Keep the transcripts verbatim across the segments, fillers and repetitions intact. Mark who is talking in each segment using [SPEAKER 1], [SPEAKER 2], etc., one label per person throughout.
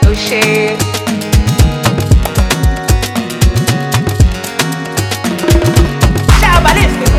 [SPEAKER 1] Oh shit. Ciao, ballistico.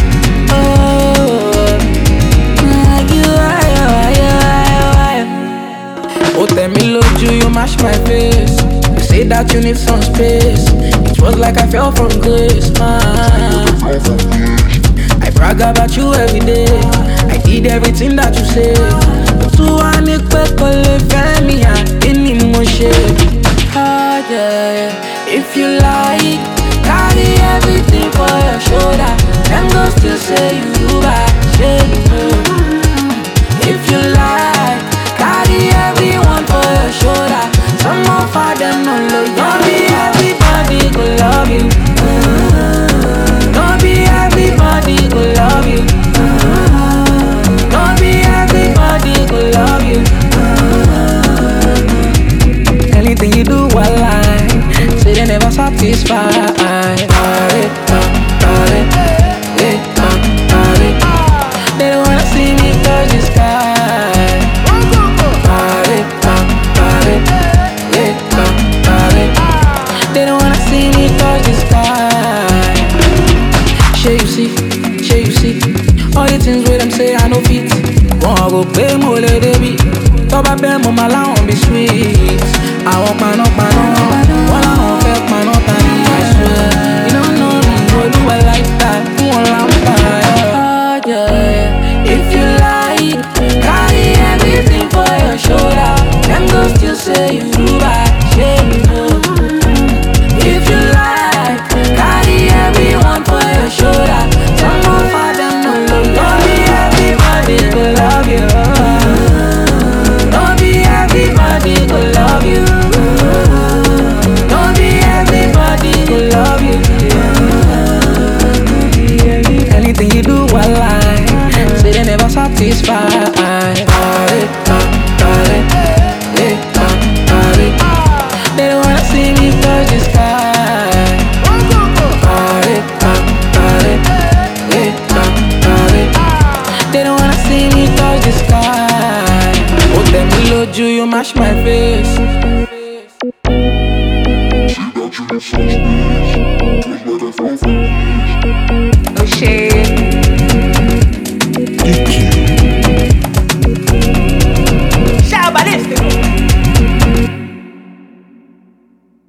[SPEAKER 2] Oh, tell me, Lord, you, you mash my face. You say that you need some space. It was like I fell from grace. Ah. I brag about you every day. I did everything that you say. To one family, in emotion. Ah, yeah. If you like, carry everything for your shoulder. Them go still say you do bad shit. If you like, carry everyone for your shoulder. Some more for them no love you. Don't be everybody go love you. Don't be everybody go love you. Don't be everybody go love you. Anything you do, I like. Say they never satisfy. They don't wanna see me touch the sky. They don't wanna see me touch the sky. Shey you see, shey you see. All the things where them say I no fit. Won't go pay more let they be. Top up them on my lawn be sweet. I want my no my no. One I want fake my no tiny I swear. You don't know me, go do I like that. You want lamp yeah. If you like, carry everything for your shoulder. Them go still say you do bad shit. If you like, carry everyone for your shoulder. Some more for them no love. Don't be everybody go love you. Don't be everybody go love you. Don't be everybody go love you. Anything you do, I like. Say they never satisfy. They don't wanna see me touch the sky. They don't wanna see me touch the sky. Oh, tell me, Lord, you, you mash my face.